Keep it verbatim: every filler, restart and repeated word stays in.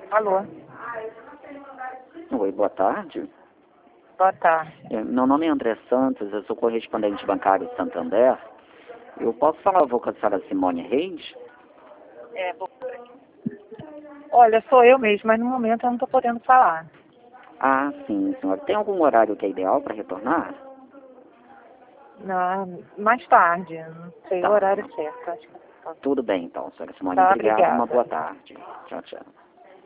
Alô? Oi, boa tarde. Boa tarde. É, Meu nome é André Santos, eu sou correspondente bancário de Santander. Eu posso falar com a senhora Simone Reis? É, bo- Olha, sou eu mesmo, mas no momento eu não estou podendo falar. Ah, sim, senhora. Tem algum horário que é ideal para retornar? Não, mais tarde, não sei o Tá. horário certo. Acho que... Tudo bem, então, senhora Simone. Tá, Obrigado, uma obrigada. boa tarde. Tchau, tchau.